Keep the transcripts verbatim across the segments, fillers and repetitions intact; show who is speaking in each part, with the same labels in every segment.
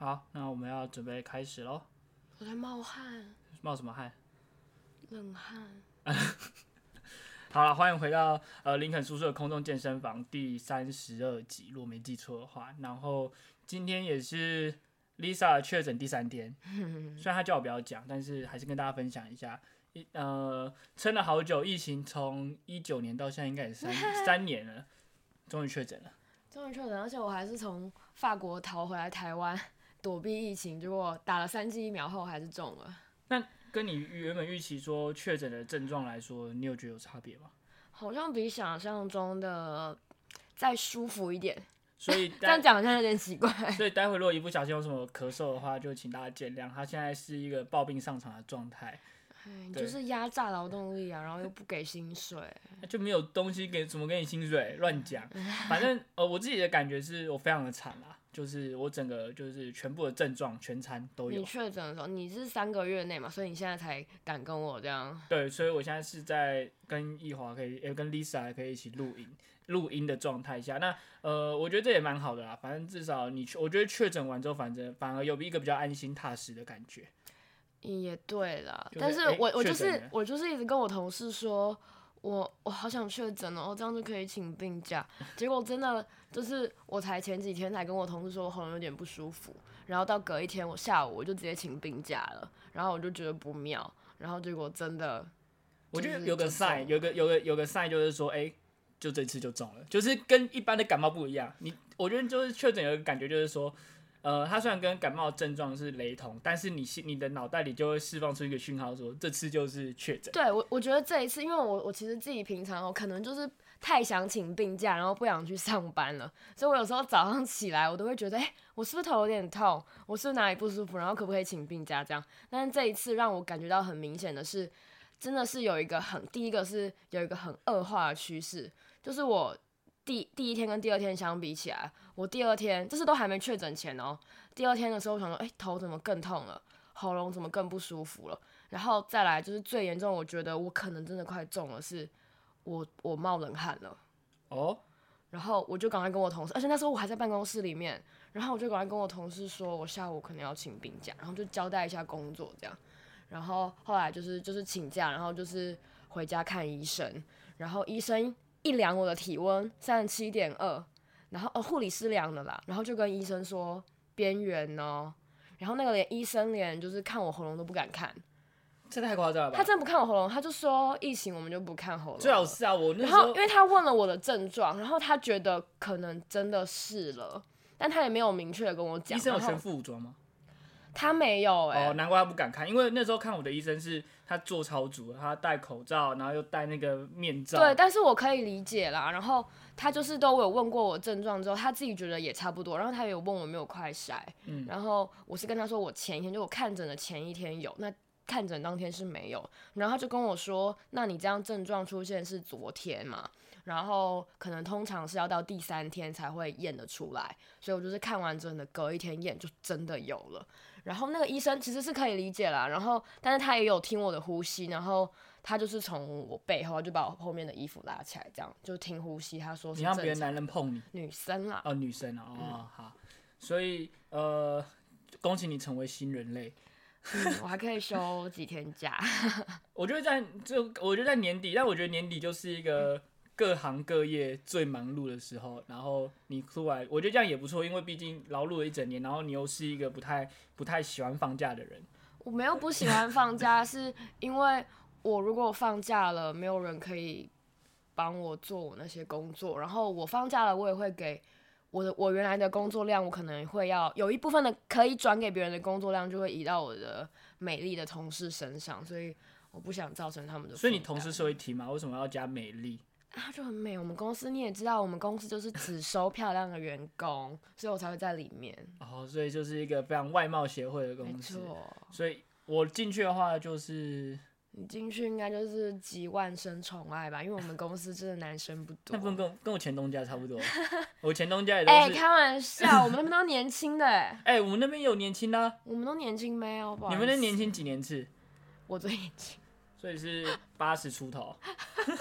Speaker 1: 好，那我们要准备开始喽。
Speaker 2: 我在冒汗，
Speaker 1: 冒什么汗？
Speaker 2: 冷汗。
Speaker 1: 好了，欢迎回到呃林肯叔叔的空中健身房第三十二集，如果没记错的话。然后今天也是 Lisa 确诊第三天，虽然她叫我不要讲，但是还是跟大家分享一下。呃，撑了好久，疫情从一九年到现在应该也三三年了，终于确诊了。
Speaker 2: 终于确诊，而且我还是从法国逃回来台湾躲避疫情，结果打了三剂疫苗后还是中了。
Speaker 1: 那跟你原本预期说确诊的症状来说，你有觉得有差别吗？
Speaker 2: 好像比想象中的再舒服一点。
Speaker 1: 所以
Speaker 2: 这样讲好像有点奇怪。
Speaker 1: 所以待会如果一不小心有什么咳嗽的话，就请大家见谅。他现在是一个抱病上场的状态。
Speaker 2: 你就是压榨劳动力啊，然后又不给薪水，
Speaker 1: 就没有东西给，怎么给你薪水？乱讲。反正呃，我自己的感觉是我非常的惨啦，就是我整个就是全部的症状全餐都有。
Speaker 2: 你确诊的时候，你是三个月内嘛，所以你现在才敢跟我这样。
Speaker 1: 对，所以我现在是在跟易华可以，呃，跟 Lisa 可以一起录音，录音的状态下。那呃，我觉得这也蛮好的啦，反正至少你，我觉得确诊完之后，反正反而有一个比较安心踏实的感觉。
Speaker 2: 也对啦，
Speaker 1: 就是、
Speaker 2: 但是我我就是我
Speaker 1: 就
Speaker 2: 是一直跟我同事说，我我好想确诊哦，这样就可以请病假。结果真的就是我才前几天才跟我同事说我喉咙有点不舒服，然后到隔一天我下午我就直接请病假了，然后我就觉得不妙，然后结果真的，
Speaker 1: 我觉得有个 sign， 有个有个有个 sign 就是说，哎、欸，就这次就中了，就是跟一般的感冒不一样。你我觉得就是确诊有一个感觉就是说。呃，它虽然跟感冒的症状是雷同，但是你你的脑袋里就会释放出一个讯号说，这次就是确诊。
Speaker 2: 对我，我觉得这一次，因为我我其实自己平常哦，可能就是太想请病假，然后不想去上班了，所以我有时候早上起来，我都会觉得，哎、欸，我是不是头有点痛？我是不是哪里不舒服？然后可不可以请病假这样？但是这一次让我感觉到很明显的是，真的是有一个很，第一个是有一个很恶化的趋势，就是我。第第一天跟第二天相比起来，我第二天这是都还没确诊前哦。第二天的时候，我想说，哎、欸，头怎么更痛了？喉咙怎么更不舒服了？然后再来就是最严重，我觉得我可能真的快中了，是我我冒冷汗了。
Speaker 1: 哦。
Speaker 2: 然后我就赶快跟我同事，而且那时候我还在办公室里面，然后我就赶快跟我同事说，我下午可能要请病假，然后就交代一下工作这样。然后后来就是就是请假，然后就是回家看医生，然后医生。一量我的体温三十七点二，然后呃护理师量的啦，然后就跟医生说边缘哦，然后那个连医生连就是看我喉咙都不敢看，
Speaker 1: 这太夸张了吧？
Speaker 2: 他真的不看我喉咙，他就说疫情我们就不看喉咙。
Speaker 1: 最好是啊，我那
Speaker 2: 时候。然后因为他问了我的症状，然后他觉得可能真的是了，但他也没有明确的跟我讲。
Speaker 1: 医生有全副武装吗？
Speaker 2: 他没有哎、欸，
Speaker 1: 哦，难怪他不敢看，因为那时候看我的医生是他做超足，他戴口罩，然后又戴那个面罩。
Speaker 2: 对，但是我可以理解啦。然后他就是都有问过我症状之后，他自己觉得也差不多，然后他也有问我有没有快筛，嗯，然后我是跟他说我前一天就我看诊的前一天有，那看诊当天是没有，然后他就跟我说，那你这样症状出现是昨天嘛？然后可能通常是要到第三天才会验得出来，所以我就是看完真的隔一天验就真的有了。然后那个医生其实是可以理解啦，然后但是他也有听我的呼吸，然后他就是从我背后就把我后面的衣服拉起来，这样就听呼吸。他说是
Speaker 1: 你让别人男人碰你，
Speaker 2: 女生啦，
Speaker 1: 哦女生啊，哦、嗯、好，所以呃恭喜你成为新人类。
Speaker 2: 嗯，我还可以休几天假。
Speaker 1: 我觉得在就我觉得在年底，但我觉得年底就是一个。各行各业最忙碌的时候，然后你突然，我觉得这样也不错，因为毕竟劳碌了一整年，然后你又是一个不太不太喜欢放假的人。
Speaker 2: 我没有不喜欢放假，是因为我如果放假了，没有人可以帮我做我那些工作，然后我放假了，我也会给我的我原来的工作量，我可能会要有一部分的可以转给别人的工作量，就会移到我的美丽的同事身上，所以我不想造成他们的负担。
Speaker 1: 所以你同事是会提吗？为什么要加美丽？
Speaker 2: 他就很美，我们公司你也知道，我们公司就是只收漂亮的员工，所以我才会在里面。
Speaker 1: 哦，所以就是一个非常外貌协会的公司。
Speaker 2: 没错。
Speaker 1: 所以我进去的话，就是
Speaker 2: 你进去应该就是集万生宠爱吧，因为我们公司真的男生不多。
Speaker 1: 那不能跟我跟我前东家差不多。我前东家也都是。
Speaker 2: 哎、欸，开玩笑，我们那边都年轻的哎、
Speaker 1: 欸。哎、欸，我们那边有年轻的、啊。
Speaker 2: 我们都年轻没有？不好意思。
Speaker 1: 你们那年轻几年次？
Speaker 2: 我最年轻。
Speaker 1: 所以是八十出头。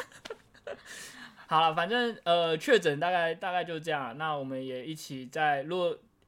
Speaker 1: 好了，反正呃确诊大概大概就这样。那我们也一起在，如果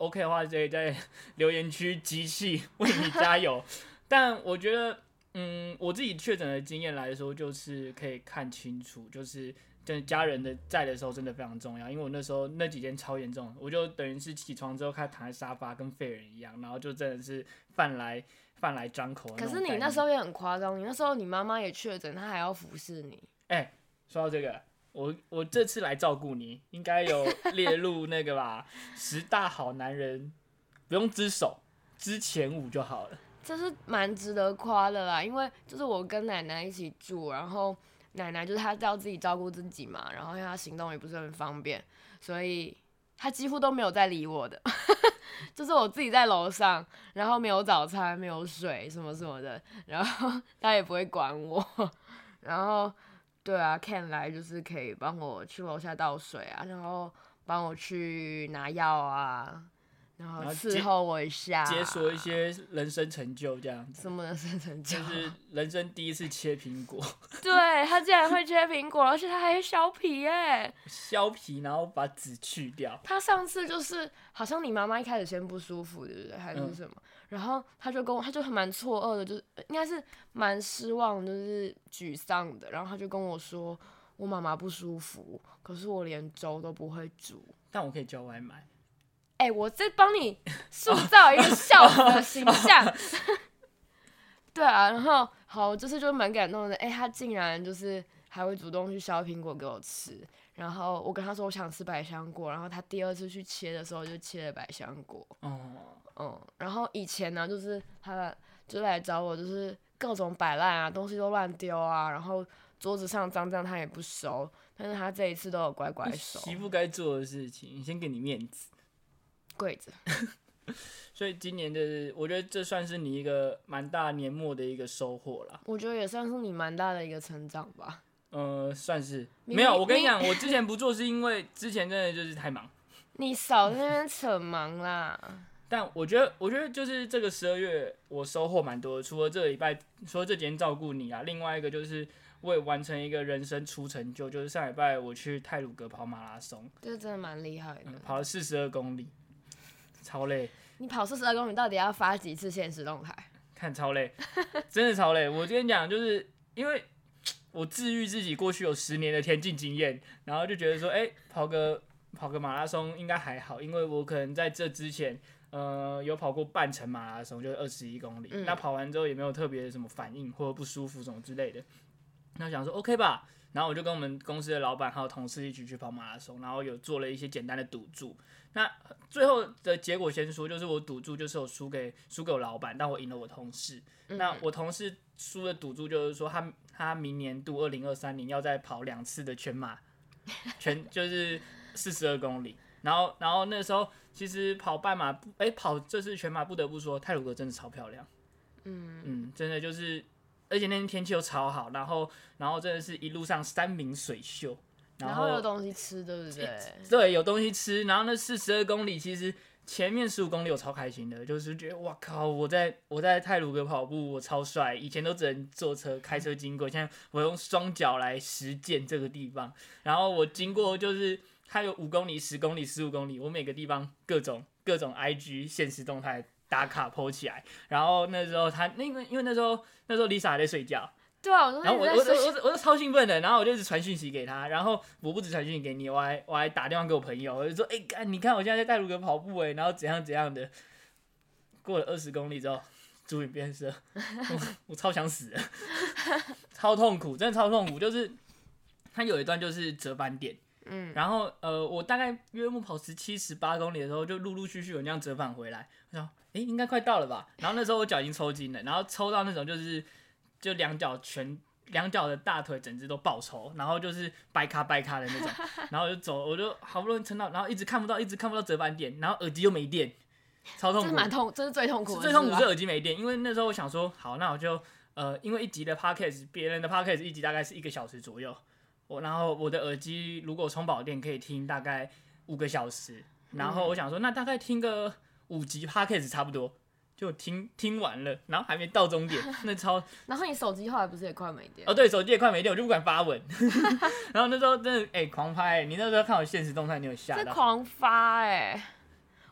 Speaker 1: OK 的话，可以在留言区集气为你加油。但我觉得，嗯，我自己确诊的经验来说，就是可以看清楚，就是真的家人的在的时候真的非常重要。因为我那时候那几天超严重，我就等于是起床之后开始躺在沙发，跟废人一样，然后就真的是饭来饭来张口的那种概念。
Speaker 2: 可是你那时候也很夸张，你那时候你妈妈也确诊，她还要服侍你。
Speaker 1: 哎、欸，说到这个。我我这次来照顾你，应该有列入那个吧，十大好男人，不用之首，之前五就好了。
Speaker 2: 这是蛮值得夸的啦，因为就是我跟奶奶一起住，然后奶奶就是她要自己照顾自己嘛，然后因为她行动也不是很方便，所以她几乎都没有在理我的，就是我自己在楼上，然后没有早餐，没有水什么什么的，然后她也不会管我，然后。对啊 ，Ken 来就是可以帮我去楼下倒水啊，然后帮我去拿药啊，然后伺候我一下，
Speaker 1: 解锁一些人生成就这样子。
Speaker 2: 什么人生成就？
Speaker 1: 就是人生第一次切苹果。
Speaker 2: 对，他竟然会切苹果，而且他还削皮耶！
Speaker 1: 削皮，然后把籽去掉。
Speaker 2: 他上次就是好像你妈妈一开始先不舒服，对不对？还是什么？嗯、然后他就跟我，他就蛮错愕的，就是应该是蛮失望，就是沮丧的。然后他就跟我说，我妈妈不舒服，可是我连粥都不会煮。
Speaker 1: 但我可以叫外卖。
Speaker 2: 哎、欸，我在帮你塑造一个孝子的形象。对啊，然后好，这次就蛮感动的。哎、欸，他竟然就是还会主动去削苹果给我吃。然后我跟他说我想吃百香果，然后他第二次去切的时候就切了百香果。哦，嗯，然后以前呢，就是他就来找我，就是各种摆烂啊，东西都乱丢啊，然后桌子上脏脏他也不收，但是他这一次都有乖乖收。
Speaker 1: 媳妇该做的事情，先给你面子。
Speaker 2: 跪着。
Speaker 1: 所以今年的，我觉得这算是你一个蛮大年末的一个收获啦。
Speaker 2: 我觉得也算是你蛮大的一个成长吧。
Speaker 1: 呃，算是没有。我跟你讲，我之前不做是因为之前真的就是太忙。
Speaker 2: 你少在那边扯忙啦。
Speaker 1: 但我觉得，我觉得就是这个十二月我收获蛮多的，除了这个礼拜，除了这几天照顾你啊，另外一个就是我也完成一个人生初成就，就是上礼拜我去太鲁阁跑马拉松，
Speaker 2: 这真的蛮厉害的、嗯，
Speaker 1: 跑了四十二公里。超累！
Speaker 2: 你跑四十二公里到底要发几次限时动态？
Speaker 1: 看超累，真的超累。我跟你讲，就是因为我治愈自己过去有十年的田径经验，然后就觉得说，哎、欸，跑个跑个马拉松应该还好，因为我可能在这之前，呃，有跑过半程马拉松，就是二十一公里、嗯。那跑完之后也没有特别什么反应或者不舒服什么之类的。那想说 OK 吧，然后我就跟我们公司的老板还有同事一起去跑马拉松，然后有做了一些简单的赌注。那最后的结果先说，就是我赌注就是我输给输给我老板，但我赢了我同事。嗯、那我同事输的赌注就是说他他明年度二零二三年要再跑两次的全马，全就是四十二公里。然后然后那时候其实跑半马，哎、欸、跑这次全马不得不说太鲁阁真的超漂亮。嗯嗯，真的就是，而且那天天气又超好，然后然后真的是一路上山明水秀。
Speaker 2: 然后有东西吃，对不对？
Speaker 1: 对，有东西吃。然后那四十二公里，其实前面十五公里我超开心的，就是觉得哇靠，我在我在太鲁阁跑步，我超帅。以前都只能坐车、开车经过，现在我用双脚来实践这个地方。然后我经过就是它有五公里、十公里、十五公里，我每个地方各种各种 I G 限时动态打卡 po 起来。然后那时候他那个因为那时候那时候 Lisa 还在睡觉。
Speaker 2: 对啊，
Speaker 1: 然后我我我我我就超兴奋的，然后我就一直传讯息给他，然后我不止传讯息给你，我还我还打电话给我朋友，我就说，哎、欸，你看我现在在太鲁阁跑步哎，然后怎样怎样的。过了二十公里之后，主影变色，我, 我超想死的，超痛苦，真的超痛苦。就是他有一段就是折返点，嗯，然后呃，我大概约莫跑十七、十八公里的时候，就陆陆续续有那样折返回来，我想，哎、欸，应该快到了吧？然后那时候我脚已经抽筋了，然后抽到那种就是。就两脚全两脚的大腿整只都爆抽，然后就是掰卡掰卡的那种，然后我就走，我就好不容易撑到，然后一直看不到，一直看不到折返点，然后耳机又没电，超痛苦。
Speaker 2: 这是蛮痛，这是最痛苦的。
Speaker 1: 最痛苦是耳机没电，因为那时候我想说，好，那我就呃，因为一集的 podcast， 别人的 podcast 一集大概是一个小时左右，我然后我的耳机如果充饱电可以听大概五个小时，然后我想说，那大概听个五集 podcast 差不多。就听听完了，然后还没到终点，那超。
Speaker 2: 然后你手机后来不是也快没电？
Speaker 1: 哦，对，手机也快没电，我就不敢发文。然后那时候真的哎、欸、狂拍、欸，你那时候看我限时动态，你有吓到？
Speaker 2: 是狂发哎、欸！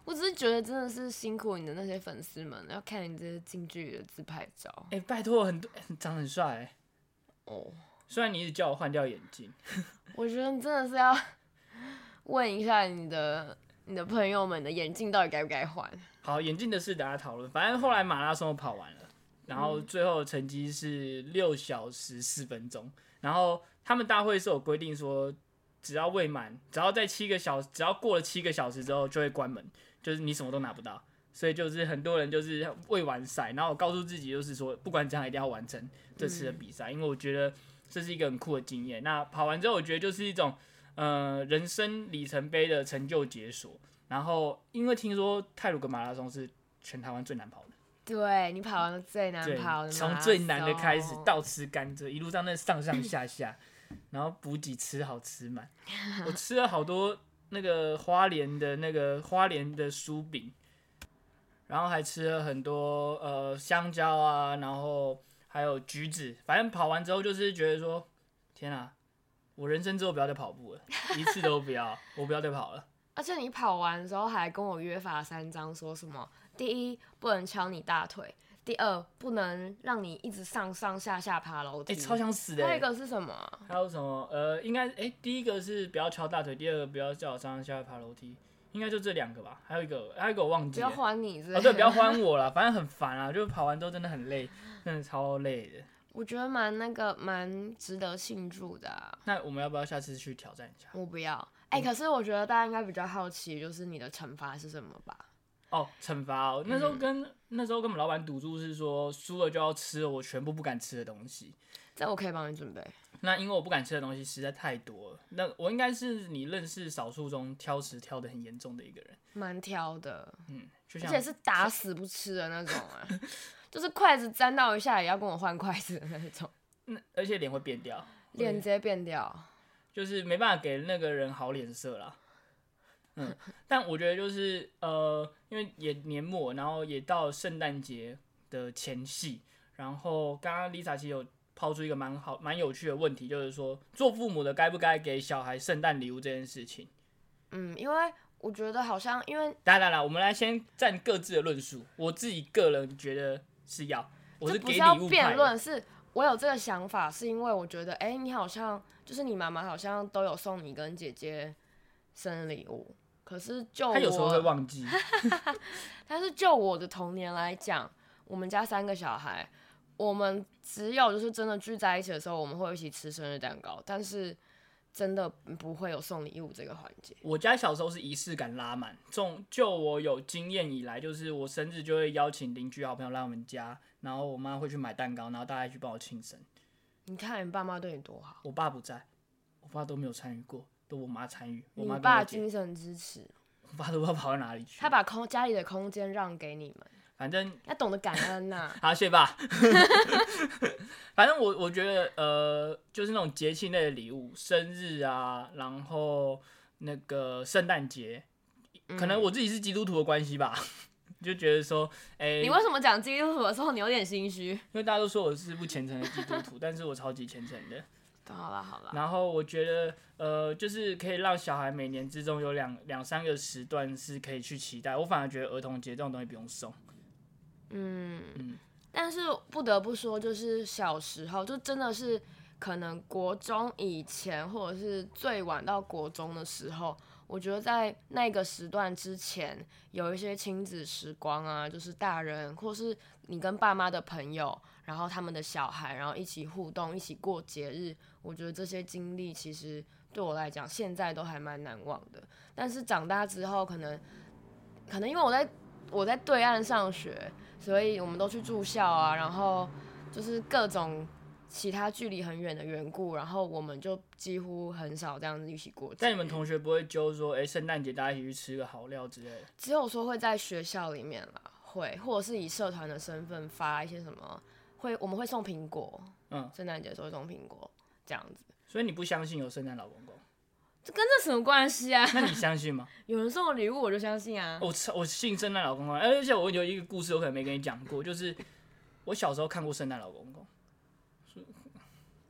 Speaker 2: 我只是觉得真的是辛苦你的那些粉丝们，要看你这些近距离的自拍照。
Speaker 1: 哎、欸，拜托，很多、欸、长得很帅、欸。
Speaker 2: 哦，
Speaker 1: 虽然你一直叫我换掉眼镜，
Speaker 2: 我觉得你真的是要问一下你的你的朋友们的眼镜到底该不该换。
Speaker 1: 好，眼镜的事等下讨论。反正后来马拉松跑完了，然后最后的成绩是六小时四分钟。然后他们大会是有规定说，只要未满，只要在七个小时，只要过了七个小时之后就会关门，就是你什么都拿不到。所以就是很多人就是未完赛，然后我告诉自己就是说，不管怎样一定要完成这次的比赛，嗯、因为我觉得这是一个很酷的经验。那跑完之后，我觉得就是一种呃人生里程碑的成就解锁。然后因为听说太鲁阁马拉松是全台湾最难跑的，
Speaker 2: 对你跑完了最难跑的，
Speaker 1: 从最难的开始倒吃甘蔗，一路上那上上下下，然后补给吃好吃满，我吃了好多那个花莲的那个花莲的酥饼。然后还吃了很多呃香蕉啊，然后还有橘子，反正跑完之后就是觉得说，天啊，我人生之后不要再跑步了，一次都不要，我不要再跑了。
Speaker 2: 而且你跑完之后还跟我约法三章，说什么？第一，不能敲你大腿；第二，不能让你一直上上下下爬楼梯。
Speaker 1: 哎、欸，超想死的、欸。
Speaker 2: 还有一个是什么？
Speaker 1: 还有什么？呃，应该哎、欸，第一个是不要敲大腿，第二个不要叫我上上下下爬楼梯。应该就这两个吧，还有一个，还有一个我忘记了。
Speaker 2: 不要还你是不是？
Speaker 1: 哦，对，不要还我啦，反正很烦啊，就跑完之后真的很累，真的超累的。
Speaker 2: 我觉得蛮那个蛮值得庆祝的、啊。
Speaker 1: 那我们要不要下次去挑战一下？
Speaker 2: 我不要。哎、欸，可是我觉得大家应该比较好奇，就是你的惩罚是什么吧？
Speaker 1: 哦，惩罚哦，那时候跟、嗯、那时候跟我们老板赌注是说，输了就要吃我全部不敢吃的东西。
Speaker 2: 这我可以帮你准备。
Speaker 1: 那因为我不敢吃的东西实在太多了，那我应该是你认识少数中挑食挑得很严重的一个人。
Speaker 2: 蛮挑的，
Speaker 1: 嗯，就像
Speaker 2: 而且是打死不吃的那种啊，就是筷子沾到一下也要跟我换筷子的那种。
Speaker 1: 那而且脸会变掉，
Speaker 2: 脸直接变掉，
Speaker 1: 就是没办法给那个人好脸色啦。嗯，但我觉得就是呃，因为也年末，然后也到圣诞节的前夕，然后刚刚 Lisa 其实有抛出一个蛮好、蛮有趣的问题，就是说做父母的该不该给小孩圣诞礼物这件事情。
Speaker 2: 嗯，因为我觉得好像因为，
Speaker 1: 来来来，我们来先站各自的论述。我自己个人觉得是要，我是给礼物派的。
Speaker 2: 不是要辩论，是我有这个想法，是因为我觉得，哎、欸，你好像就是你妈妈好像都有送你跟姐姐生日礼物，可是就我，
Speaker 1: 她有时候会忘记。
Speaker 2: 但是就我的童年来讲，我们家三个小孩，我们只有就是真的聚在一起的时候，我们会一起吃生日蛋糕，但是真的不会有送礼物这个环节。
Speaker 1: 我家小时候是仪式感拉满，从就我有经验以来，就是我生日就会邀请邻居好朋友来我们家，然后我妈会去买蛋糕，然后大家去帮我庆生。
Speaker 2: 你看你爸妈对你多好。
Speaker 1: 我爸不在，我爸都没有参与过，都我妈参与。
Speaker 2: 你爸精神支持。
Speaker 1: 我爸都不知道跑到哪里去。
Speaker 2: 他把空家里的空间让给你们。
Speaker 1: 反正
Speaker 2: 要懂得感恩呐、啊。
Speaker 1: 好，谢谢爸。反正我我觉得呃，就是那种节庆类的礼物，生日啊，然后那个圣诞节，可能我自己是基督徒的关系吧，就觉得说，哎、欸，
Speaker 2: 你为什么讲基督徒的时候你有点心虚？
Speaker 1: 因为大家都说我是不虔诚的基督徒，但是我超级虔诚的。
Speaker 2: 好啦好啦。
Speaker 1: 然后我觉得，呃，就是可以让小孩每年之中有两两三个时段是可以去期待。我反而觉得儿童节这种东西不用送。
Speaker 2: 嗯，
Speaker 1: 嗯，
Speaker 2: 但是不得不说，就是小时候就真的是可能国中以前，或者是最晚到国中的时候，我觉得在那个时段之前，有一些亲子时光啊，就是大人或是你跟爸妈的朋友，然后他们的小孩，然后一起互动，一起过节日，我觉得这些经历其实对我来讲，现在都还蛮难忘的。但是长大之后，可能可能因为我在我在对岸上学。所以我们都去住校啊，然后就是各种其他距离很远的缘故，然后我们就几乎很少这样子一起过节。
Speaker 1: 但你们同学不会揪说，哎、欸，圣诞节大家一起去吃个好料之类的？
Speaker 2: 只有说会在学校里面啦，会，或者是以社团的身份发一些什么，会我们会送苹果，嗯，圣诞节的时候会送苹果这样子。
Speaker 1: 所以你不相信有圣诞老公公？
Speaker 2: 这跟这什么关系啊？
Speaker 1: 那你相信吗？
Speaker 2: 有人送我礼物我就相信啊。
Speaker 1: 我我信圣诞老公公，而且我有一个故事，我可能没跟你讲过，就是我小时候看过圣诞老公公。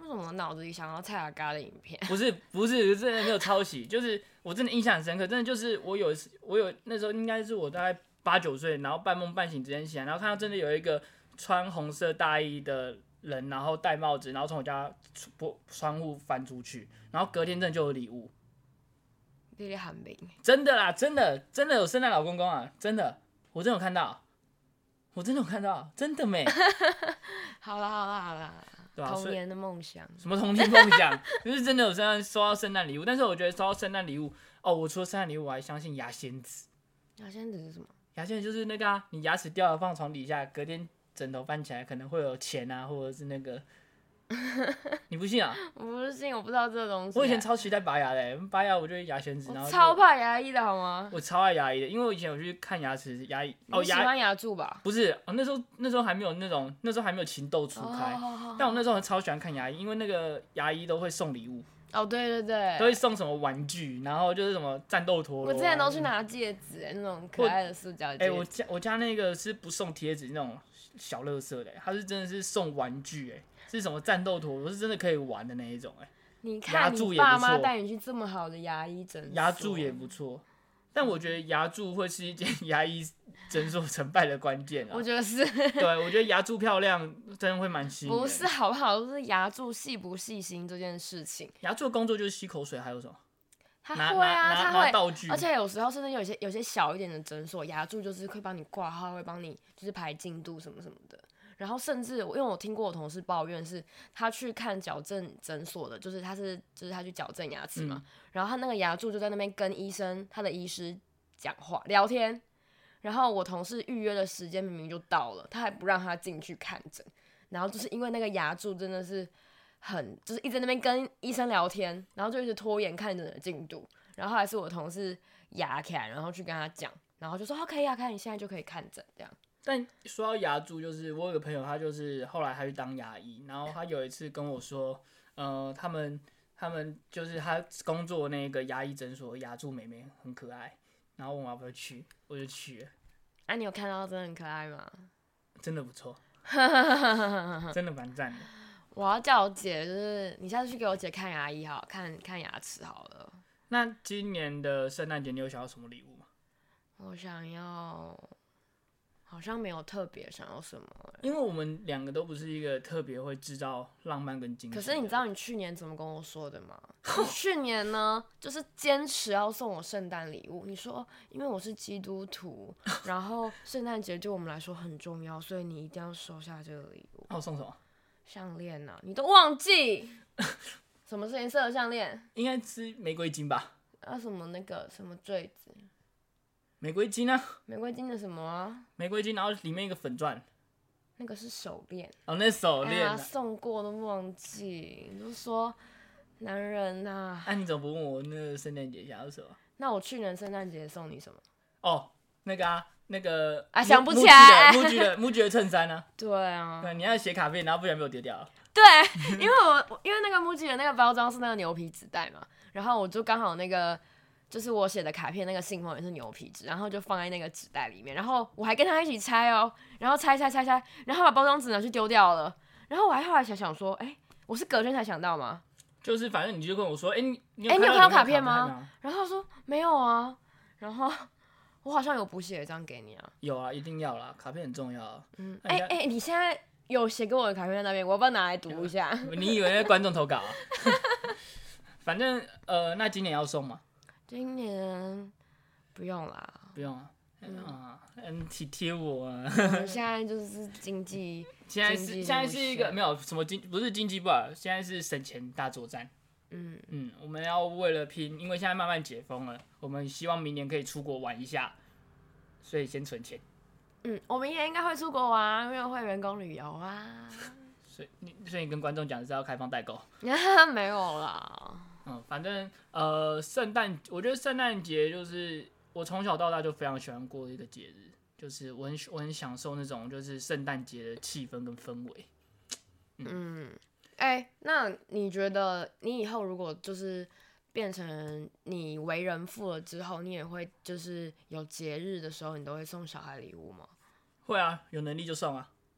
Speaker 2: 为什么脑子里想到蔡阿嘎的影片？
Speaker 1: 不是不是，真的没有抄袭，就是我真的印象很深刻，真的就是我有我有那时候应该是我大概八九岁，然后半梦半醒之间起来，然后看到真的有一个穿红色大衣的人，然后戴帽子，然后从我家窗户翻出去，然后隔天真的就有礼物。
Speaker 2: 你在喊名？
Speaker 1: 真的啦，真的真的有圣诞老公公啊，真的，我真的有看到，我真的有看到，真的没。
Speaker 2: 好啦好啦好啦，
Speaker 1: 对吧？
Speaker 2: 童年的梦想。
Speaker 1: 什么童年梦想？就是真的有圣诞收到圣诞礼物，但是我觉得收到圣诞礼物，哦，我除了圣诞礼物，我还相信牙仙子。
Speaker 2: 牙仙子是什么？
Speaker 1: 牙仙子就是那个啊，你牙齿掉了放床底下，隔天枕头翻起来可能会有钱啊，或者是那个。你不信啊？
Speaker 2: 我不信，我不知道这个东西、啊。
Speaker 1: 我以前超期待拔牙的、欸，拔牙我就会牙仙子，然后
Speaker 2: 超怕牙医的好吗？
Speaker 1: 我超爱牙医的，因为我以前有去看牙齿牙医。哦，
Speaker 2: 你喜欢牙柱吧？
Speaker 1: 不是，哦，那时候那时候还没有那种，那时候还没有情窦初开。
Speaker 2: 哦、
Speaker 1: 但我那时候超喜欢看牙医，因为那个牙医都会送礼物。
Speaker 2: 哦，对对对，
Speaker 1: 都会送什么玩具，然后就是什么战斗陀螺、啊。
Speaker 2: 我之前都去拿戒指、欸，那种可爱的塑胶戒指。
Speaker 1: 哎、欸，我家我家那个是不送贴纸那种小垃圾的、欸，他是真的是送玩具、欸，哎，是什么战斗陀螺，是真的可以玩的那一种、欸，哎。
Speaker 2: 你看你爸妈带你去这么好的牙医诊所，
Speaker 1: 牙柱也不错，但我觉得牙柱会是一间牙医诊所成败的关键啊。
Speaker 2: 我觉得是。
Speaker 1: 对，我觉得牙柱漂亮真的会蛮吸引人。
Speaker 2: 不是好不好，就是牙柱细不细心这件事情。
Speaker 1: 牙柱的工作就是吸口水，还有什么？
Speaker 2: 他会啊，他会
Speaker 1: 道具，
Speaker 2: 而且有时候甚至有些有些小一点的诊所，牙柱就是会帮你挂号，会帮你就是排进度什么什么的。然后甚至因为我听过我同事抱怨是，他去看矫正诊所的，就是他是就是他去矫正牙齿嘛、嗯，然后他那个牙柱就在那边跟医生他的医师讲话聊天，然后我同事预约的时间明明就到了，他还不让他进去看诊，然后就是因为那个牙柱真的是很就是一直在那边跟医生聊天，然后就一直拖延看诊的进度，然后后来是我同事牙看，然后去跟他讲，然后就说 OK 啊，看你现在就可以看诊这样。
Speaker 1: 但说到牙柱，就是我有个朋友，他就是后来他去当牙医，然后他有一次跟我说，呃，他们他们就是他工作那个牙医诊所牙柱妹妹很可爱，然后问我要不要去，我就去了。
Speaker 2: 啊，你有看到真的很可爱吗？
Speaker 1: 真的不错，真的蛮赞的。
Speaker 2: 我要叫我姐，就是你下次去给我姐看牙医好，看看牙齿好了。
Speaker 1: 那今年的圣诞节你有想要什么礼物吗？
Speaker 2: 我想要。好像没有特别想要什么、欸，
Speaker 1: 因为我们两个都不是一个特别会制造浪漫跟惊喜。
Speaker 2: 可是你知道你去年怎么跟我说的吗？你去年呢，就是坚持要送我圣诞礼物。你说，因为我是基督徒，然后圣诞节对我们来说很重要，所以你一定要收下这个礼物。
Speaker 1: 那我送什么？
Speaker 2: 项链啊，你都忘记？什么颜色的项链？
Speaker 1: 应该是玫瑰金吧？
Speaker 2: 啊，什么那个什么坠子？
Speaker 1: 玫瑰金啊，
Speaker 2: 玫瑰金的什么啊？
Speaker 1: 玫瑰金，然后里面一个粉钻，
Speaker 2: 那个是手链。
Speaker 1: 哦，那手链、啊
Speaker 2: 哎，送过都忘记，你就说男人呐、啊。
Speaker 1: 那、啊、你怎么不问我那个圣诞节想要什么？
Speaker 2: 那我去年圣诞节送你什么？
Speaker 1: 哦，那个啊，那个
Speaker 2: 啊，想不起来。
Speaker 1: 木具的木具的衬衫啊。
Speaker 2: 对啊。
Speaker 1: 对，你要写卡片，然后不然被我丢掉了。
Speaker 2: 对，因为我因为那个木具的那个包装是那个牛皮纸袋嘛，然后我就刚好那个。就是我写的卡片那个信封也是牛皮纸，然后就放在那个纸袋里面，然后我还跟他一起拆哦，然后拆拆拆拆，然后把包装纸拿去丢掉了，然后我还后来想想说，哎、欸，我是隔天才想到吗？
Speaker 1: 就是反正你就跟我说，哎、欸，你你
Speaker 2: 有看到卡片吗？
Speaker 1: 吗
Speaker 2: 然后他说没有啊，然后我好像有补写一张给你啊。
Speaker 1: 有啊，一定要啦，卡片很重要啊。
Speaker 2: 嗯，哎哎、欸欸，你现在有写给我的卡片在那边，我要不要拿来读一下？
Speaker 1: 你以为那观众投稿啊？反正呃，那今年要送吗？
Speaker 2: 今年不用啦，
Speaker 1: 不用啊，嗯啊，嗯，体贴我啊。
Speaker 2: 嗯、现在就是经济，
Speaker 1: 现在是现在是一个没有什么经，不是经济不好，现在是省钱大作战。嗯嗯，我们要为了拼，因为现在慢慢解封了，我们希望明年可以出国玩一下，所以先存钱。
Speaker 2: 嗯，我明年应该会出国玩，因为会员工旅游啊。
Speaker 1: 所以你所以你跟观众讲是要开放代购？
Speaker 2: 没有啦。
Speaker 1: 嗯，反正呃，圣诞，我觉得圣诞节就是我从小到大就非常喜欢过的一个节日，就是我很我很享受那种就是圣诞节的气氛跟氛围。
Speaker 2: 嗯，哎、嗯欸，那你觉得你以后如果就是变成你为人父了之后，你也会就是有节日的时候，你都会送小孩礼物吗？
Speaker 1: 会啊，有能力就送啊。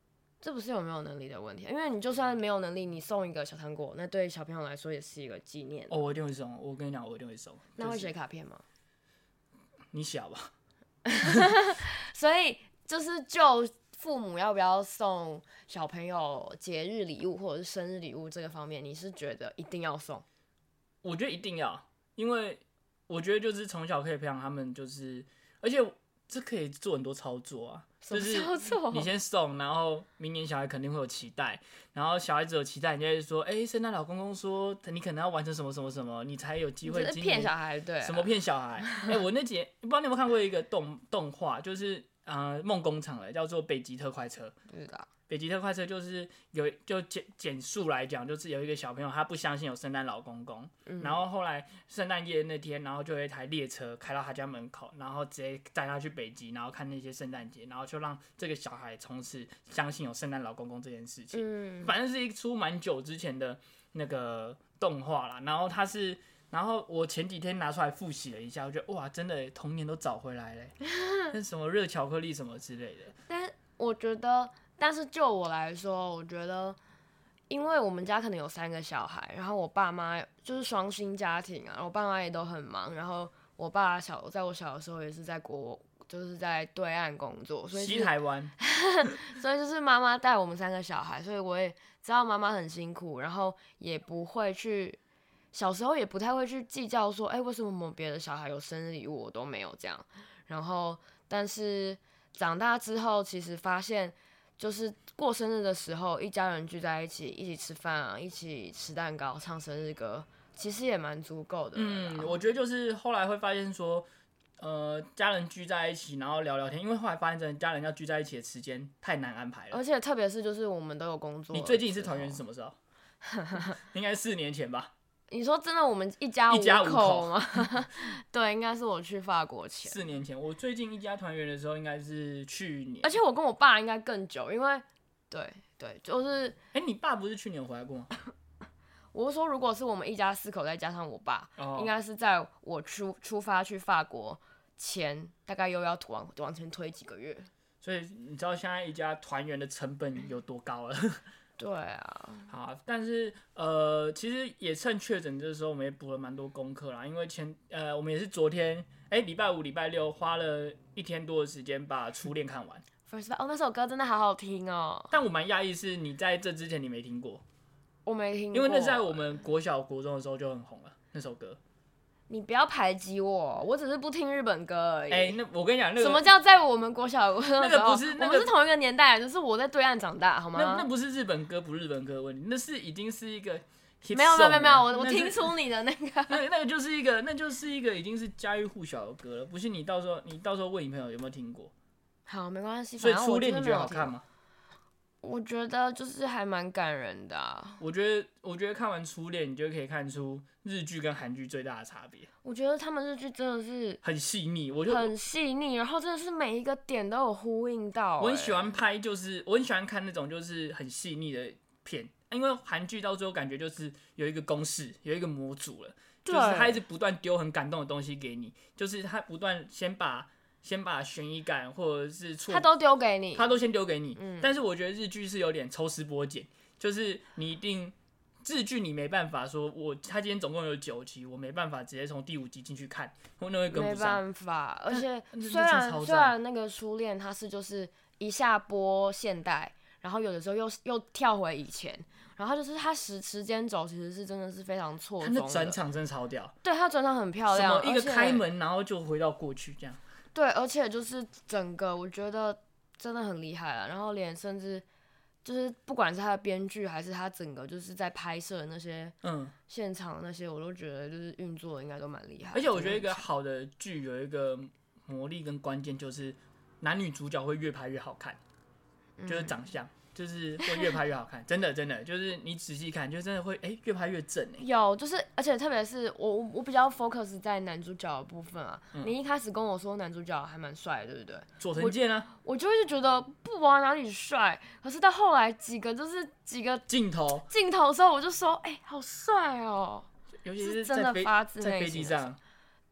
Speaker 2: 这不是有没有能力的问题，因为你就算没有能力，你送一个小糖果，那对小朋友来说也是一个纪念。
Speaker 1: 哦，我一定会送，我跟你讲，我一定会送。
Speaker 2: 那会写卡片吗？
Speaker 1: 你小吧。
Speaker 2: 所以就是就父母要不要送小朋友节日礼物或者是生日礼物这个方面，你是觉得一定要送？
Speaker 1: 我觉得一定要，因为我觉得就是从小可以培养他们，就是而且这可以做很多操作啊。就是你先送，然后明年小孩肯定会有期待，然后小孩子有期待，你就会说，哎、欸，圣诞老公公说你可能要完成什么什么什么，你才有机会今年。
Speaker 2: 骗小孩，对、啊。
Speaker 1: 什么骗小孩？哎、欸，我那节不知道你有没有看过一个动动画，就是呃梦工厂的，叫做《北极特快车》。
Speaker 2: 不知道。
Speaker 1: 北极特快车就是有就简简述来讲，就是有一个小朋友他不相信有圣诞老公公、嗯，然后后来圣诞夜那天，然后就有一台列车开到他家门口，然后直接带他去北极，然后看那些圣诞节，然后就让这个小孩从此相信有圣诞老公公这件事情。嗯，反正是一出蛮久之前的那个动画啦，然后他是。然后我前几天拿出来复习了一下，我觉得哇，真的童年都找回来了，那什么热巧克力什么之类的。
Speaker 2: 但我觉得，但是就我来说，我觉得，因为我们家可能有三个小孩，然后我爸妈就是双薪家庭啊，我爸妈也都很忙，然后我爸小在我小的时候也是在国，就是在对岸工作，所以
Speaker 1: 西台湾，
Speaker 2: 所以就是妈妈带我们三个小孩，所以我也知道妈妈很辛苦，然后也不会去。小时候也不太会去计较说，哎、欸，为什么别的小孩有生日礼物我都没有这样。然后，但是长大之后，其实发现，就是过生日的时候，一家人聚在一起，一起吃饭啊，一起吃蛋糕，唱生日歌，其实也蛮足够的。
Speaker 1: 嗯，我觉得就是后来会发现说，呃，家人聚在一起，然后聊聊天，因为后来发现真的家人要聚在一起的时间太难安排了。
Speaker 2: 而且特别是就是我们都有工作。
Speaker 1: 你最近一次团圆是什么时候？应该四年前吧。
Speaker 2: 你说真的，我们一家五口吗？对，应该是我去法国前。
Speaker 1: 四年前，我最近一家团圆的时候应该是去年。
Speaker 2: 而且我跟我爸应该更久，因为对对，就是，
Speaker 1: 哎、欸，你爸不是去年有回来过吗？
Speaker 2: 我是说，如果是我们一家四口再加上我爸，
Speaker 1: 哦、
Speaker 2: 应该是在我出出发去法国前，大概又要往往前推几个月。
Speaker 1: 所以你知道现在一家团圆的成本有多高了？
Speaker 2: 对啊，
Speaker 1: 好，但是呃，其实也趁确诊的时候，我们也补了蛮多功课啦。因为前呃，我们也是昨天，哎，礼拜五、礼拜六花了一天多的时间把《初恋》看完。
Speaker 2: First Love， 哦，那首歌真的好好听哦。
Speaker 1: 但我蛮讶异是你在这之前你没听过。
Speaker 2: 我没听过，
Speaker 1: 因为那在我们国小、国中的时候就很红了那首歌。
Speaker 2: 你不要排挤我，我只是不听日本歌而已。
Speaker 1: 哎、欸，那我跟你讲，那个
Speaker 2: 什么叫在我们国小、国中的时候，
Speaker 1: 那个不是、那個、
Speaker 2: 我们是同一个年代，就是我在对岸长大，好吗？
Speaker 1: 那那不是日本歌不日本歌的问题，那是已经是一个 hit song。
Speaker 2: 没有没有没有，我我听出你的那个。
Speaker 1: 那那个就是一个，那就是一个已经是家喻户晓的歌了，不信你到时候你到时候问你朋友有没有听过。
Speaker 2: 好，没关系。
Speaker 1: 所以初恋你觉得好看吗？
Speaker 2: 我觉得就是还蛮感人的、啊。
Speaker 1: 我觉得，我觉得看完初恋，你就可以看出日剧跟韩剧最大的差别。
Speaker 2: 我觉得他们日剧真的是
Speaker 1: 很细腻，我就
Speaker 2: 很细腻，然后真的是每一个点都有呼应到、欸。
Speaker 1: 我很喜欢拍，就是我很喜欢看那种就是很细腻的片，因为韩剧到最后感觉就是有一个公式，有一个模组了，就是他一直不断丢很感动的东西给你，就是他不断先把。先把悬疑感或者是错，
Speaker 2: 他都丢给你，
Speaker 1: 他都先丢给你、
Speaker 2: 嗯。但
Speaker 1: 是我觉得日剧是有点抽丝剥茧，就是你一定日剧你没办法说我，他今天总共有九集，我没办法直接从第五集进去看，我那会跟不上。
Speaker 2: 没办法，而且虽然虽然那个初恋它是就是一下播现代，然后有的时候又又跳回以前。然后就是他时时间轴其实是真的是非常错综的，
Speaker 1: 他的转场真的超屌，
Speaker 2: 对他转场很漂亮，
Speaker 1: 什么一个开门然后就回到过去这样。
Speaker 2: 对，而且就是整个我觉得真的很厉害了，然后连甚至就是不管是他的编剧还是他整个就是在拍摄的那些嗯现场那些，我都觉得就是运作的应该都蛮厉害。
Speaker 1: 而且我觉得一个好的剧有一个魔力跟关键就是男女主角会越拍越好看，就是长相。嗯就是会越拍越好看，真的真的，就是你仔细看，就真的会哎、欸、越拍越正哎、欸。
Speaker 2: 有，就是而且特别是我我比较 focus 在男主角的部分啊、嗯。你一开始跟我说男主角还蛮帅的，对不对？
Speaker 1: 佐藤健啊
Speaker 2: 我，我就一直觉得不啊哪里帅，可是到后来几个就是几个
Speaker 1: 镜头
Speaker 2: 镜头的时候，我就说哎、欸、好帅哦、喔，
Speaker 1: 尤其是
Speaker 2: 真的发自内心
Speaker 1: 在飞机上。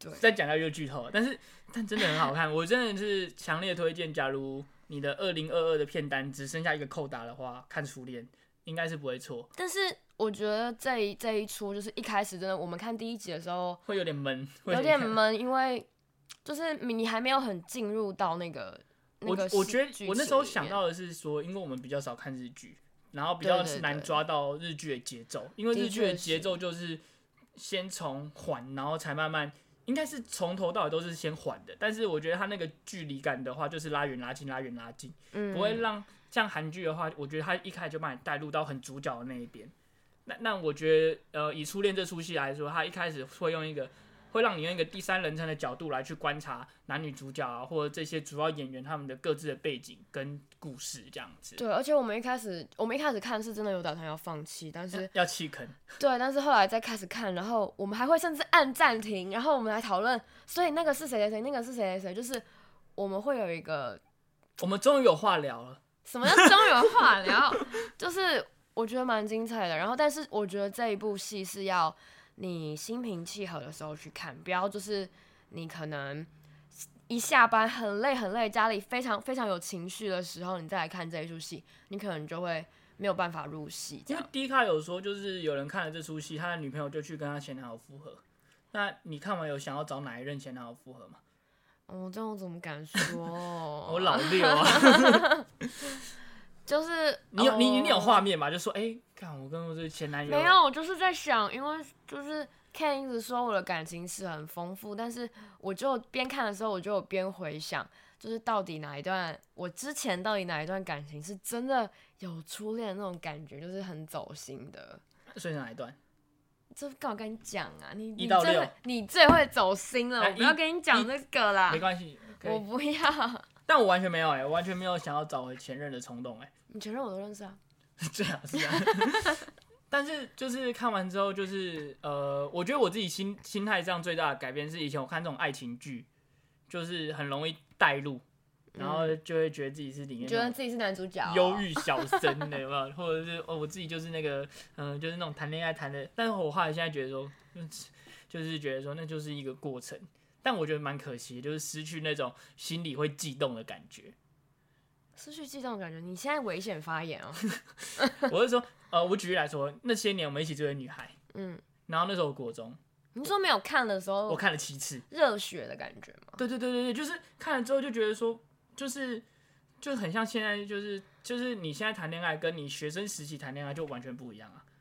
Speaker 2: 对，
Speaker 1: 再讲下就剧透了，但是但真的很好看，我真的是强烈推荐。假如你的二零二二的片单只剩下一个扣打的话，看《初恋》应该是不会错。
Speaker 2: 但是我觉得这一这一出就是一开始真的，我们看第一集的时候
Speaker 1: 会有点闷，
Speaker 2: 有点闷，因为就是你还没有很进入到那个那个
Speaker 1: 我我觉得我那时候想
Speaker 2: 到
Speaker 1: 到的是说，因为我们比较少看日剧，然后比较难抓到日剧的节奏，因为日剧的节奏就是先从缓，然后才慢慢。应该是从头到尾都是先缓的，但是我觉得它那个距离感的话，就是拉远拉近，拉远拉近，
Speaker 2: 嗯、
Speaker 1: 不会让像韩剧的话，我觉得它一开始就把你带入到很主角的那一边。那那我觉得，呃，以初恋这出戏来说，它一开始会用一个，会让你用一个第三人称的角度来去观察男女主角啊，或者这些主要演员他们的各自的背景跟故事这样子。
Speaker 2: 对，而且我们一开始，我们一开始看是真的有打算要放弃，但是
Speaker 1: 要弃坑。
Speaker 2: 对，但是后来再开始看，然后我们还会甚至按暂停，然后我们来讨论，所以那个是谁谁谁，那个是谁谁谁，就是我们会有一个，
Speaker 1: 我们终于有话聊了。
Speaker 2: 什么叫终于有话聊？就是我觉得蛮精彩的。然后，但是我觉得这一部戏是要你心平气和的时候去看，不要就是你可能一下班很累很累，家里非常非常有情绪的时候，你再来看这一出戏，你可能就会没有办法入戏。
Speaker 1: 因为D卡有说，就是有人看了这出戏，他的女朋友就去跟他前男友复合。那你看完有想要找哪一任前男友复合吗？
Speaker 2: 哦，这样我怎么敢说？
Speaker 1: 我老六啊。
Speaker 2: 就是
Speaker 1: 你有、
Speaker 2: 哦、
Speaker 1: 你你有画面吗？就说哎，看、欸、我跟我这前男友
Speaker 2: 没有，我就是在想，因为就是 Ken 一直说我的感情史很丰富，但是我就边看的时候，我就有边回想，就是到底哪一段，我之前到底哪一段感情是真的有初恋的那种感觉，就是很走心的。
Speaker 1: 所以哪一段？
Speaker 2: 这干嘛跟你讲啊？你
Speaker 1: 一到六，
Speaker 2: 你最会走心了，我不要跟你讲这个啦。
Speaker 1: 没关系，
Speaker 2: 我不要。
Speaker 1: 但我完全没有哎、欸，我完全没有想要找回前任的冲动哎、欸。
Speaker 2: 你前任我都认识啊。
Speaker 1: 最好是啊。但是就是看完之后，就是呃，我觉得我自己心心态上最大的改变是，以前我看这种爱情剧，就是很容易带入，然后就会觉得自己是里面
Speaker 2: 觉得自己是男主角，
Speaker 1: 忧郁小生的有没有？或者是哦，我自己就是那个嗯、呃，就是那种谈恋爱谈的，但是我后来现在觉得说，就是觉得说那就是一个过程，但我觉得蛮可惜的，就是失去那种心里会悸动的感觉。
Speaker 2: 失去悸动的感觉，你现在危险发言哦。
Speaker 1: 我是说，呃，我举例来说，那些年我们一起追的女孩，
Speaker 2: 嗯，
Speaker 1: 然后那时候国中，
Speaker 2: 你说没有看的时候，
Speaker 1: 我看了七次，
Speaker 2: 热血的感觉吗？
Speaker 1: 对对对对对，就是看了之后就觉得说，就是就很像现在，就是就是你现在谈恋爱跟你学生时期谈恋爱就完全不一样啊。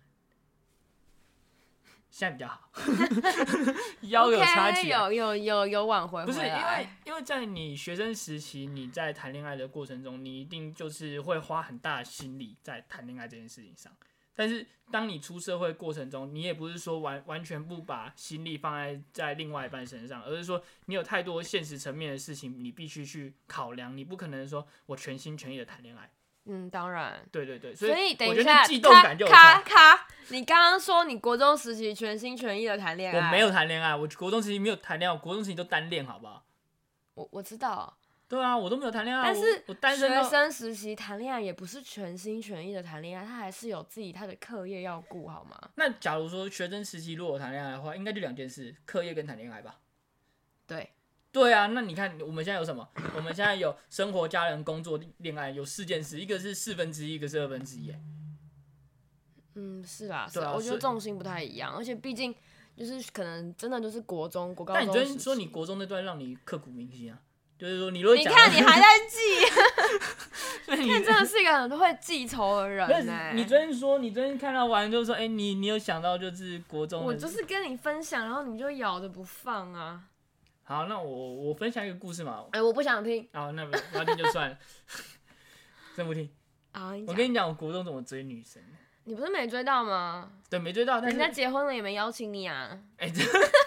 Speaker 1: 现在比较好，腰有插起来，
Speaker 2: okay, 有有有有挽回回来。
Speaker 1: 不是因为因为在你学生时期，你在谈恋爱的过程中，你一定就是会花很大的心力在谈恋爱这件事情上。但是当你出社会过程中，你也不是说完完全不把心力放在在另外一半身上，而是说你有太多现实层面的事情，你必须去考量，你不可能说我全心全意的谈恋爱。
Speaker 2: 嗯，当然。
Speaker 1: 对对对，
Speaker 2: 所
Speaker 1: 以
Speaker 2: 等一下，
Speaker 1: 悸动感就有差。
Speaker 2: 咔咔，你刚刚说你国中时期全心全意的谈恋爱，
Speaker 1: 我没有谈恋爱，我国中时期没有谈恋爱，我国中时期都单恋，好不好？
Speaker 2: 我我知道。
Speaker 1: 对啊，我都没有谈恋爱。
Speaker 2: 但是
Speaker 1: 我单身
Speaker 2: 学生时期谈恋爱也不是全心全意的谈恋爱，他还是有自己他的课业要顾，好吗？
Speaker 1: 那假如说学生时期如果谈恋爱的话，应该就两件事，课业跟谈恋爱吧？
Speaker 2: 对。
Speaker 1: 对啊，那你看我们现在有什么？我们现在有生活、家人、工作、恋爱，有四件事，一个是四分之一，一个是二分之一。
Speaker 2: 嗯，是啦，是
Speaker 1: 对啊，
Speaker 2: 我觉得重心不太一样，而且毕竟就是可能真的就是国中、国高中。
Speaker 1: 但你昨天说你国中那段让你刻骨铭心啊，就是说你如果
Speaker 2: 你看你还在记，你看真的是一个很会记仇的人欸。
Speaker 1: 你昨天说，你昨天看到完就说，哎、欸，你你有想到就是国中的？
Speaker 2: 我就是跟你分享，然后你就咬着不放啊。
Speaker 1: 好，那我我分享一个故事嘛。
Speaker 2: 哎、欸，我不想听。
Speaker 1: 好，那不要听就算了，真不听。
Speaker 2: 啊，
Speaker 1: 我跟你讲，我国中怎么追女生。
Speaker 2: 你不是没追到吗？
Speaker 1: 对，没追到，但是
Speaker 2: 人家结婚了也没邀请你啊。
Speaker 1: 哎、欸，这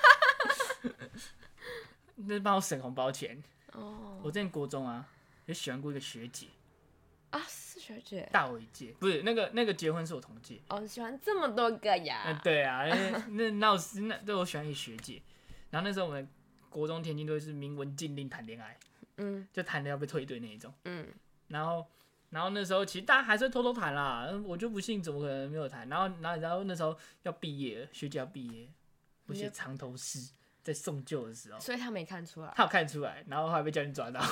Speaker 1: 那是帮我省红包钱。
Speaker 2: 哦。
Speaker 1: 我之前国中啊，有喜欢过一个学姐。
Speaker 2: 啊，是学姐。
Speaker 1: 大我一届，不是那个那个结婚是我同届。
Speaker 2: 哦，你喜欢这么多个呀？
Speaker 1: 嗯，对啊，那那我那对我喜欢一个学姐，然后那时候我们国中田径队是明文禁令谈恋爱，嗯，就谈的要被退队那一种，嗯，然后然后那时候其实大家还是会偷偷谈啦，我就不信怎么可能没有谈，然后然后然后那时候要毕业了，学姐要毕业，我写藏头诗， 在送旧的时候，
Speaker 2: 所以他没看出来，
Speaker 1: 他有看出来，然后后来被教练抓到。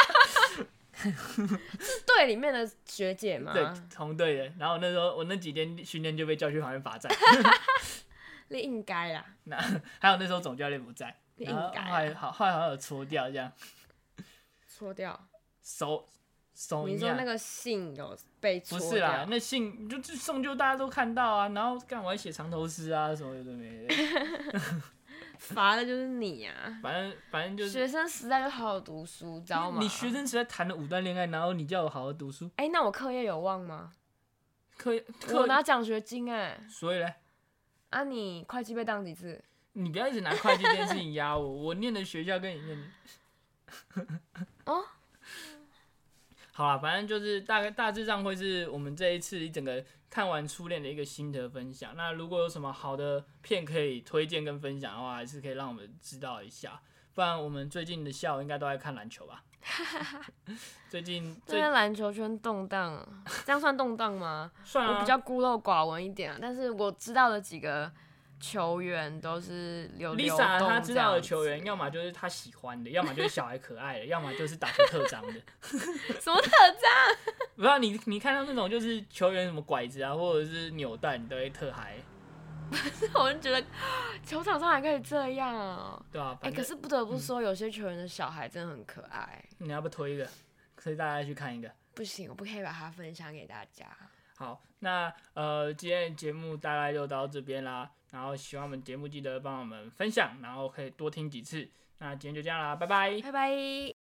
Speaker 2: 是队里面的学姐吗？
Speaker 1: 对，同队的。然后那时候我那几天训练就被叫去旁边罚站。
Speaker 2: 你应该啦。
Speaker 1: 那还有那时候总教练不在，
Speaker 2: 你应该、啊。
Speaker 1: 后来好，后来好像有搓掉这样。
Speaker 2: 搓掉。
Speaker 1: 手手
Speaker 2: 你说那个信有被搓掉？
Speaker 1: 不是啦，那信就就送就大家都看到啊，然后干我还写长头诗啊什么有的没的。
Speaker 2: 罚的就是你啊！
Speaker 1: 反正反正就是
Speaker 2: 学生时代就好好读书，知道吗？
Speaker 1: 你学生时代谈了五段恋爱，然后你叫我好好读书。
Speaker 2: 哎、欸，那我课业有忘吗？
Speaker 1: 课
Speaker 2: 我拿奖学金哎、欸。
Speaker 1: 所以嘞？
Speaker 2: 啊，你会计被当几次？
Speaker 1: 你不要一直拿会计这件事情压我，我念的学校跟你念的。哦。好啦，反正就是大概大致上会是我们这一次一整个看完初恋的一个心得分享。那如果有什么好的片可以推荐跟分享的话，还是可以让我们知道一下。不然我们最近的下午应该都在看篮球吧？最近
Speaker 2: 最近篮球圈动荡，这样算动荡吗？
Speaker 1: 算啊。
Speaker 2: 我比较孤陋寡闻一点啊，但是我知道的几个球员都是有流动。
Speaker 1: Lisa 她知道的球员，要么就是她喜欢的，要么就是小孩可爱的，要么就是打出特章的。
Speaker 2: 什么特章？
Speaker 1: 不知道你你看到那种就是球员什么拐子啊，或者是扭蛋，你都会特嗨。
Speaker 2: 我就觉得球场上还可以这样、喔，
Speaker 1: 对啊。
Speaker 2: 哎、欸，可是不得不说，有些球员的小孩真的很可爱。
Speaker 1: 你要不推一个，可以大家去看一个？
Speaker 2: 不行，我不可以把它分享给大家。
Speaker 1: 好，那呃，今天的节目大概就到这边啦。然后喜欢我们节目，记得帮我们分享，然后可以多听几次。那今天就这样啦，拜拜，
Speaker 2: 拜拜。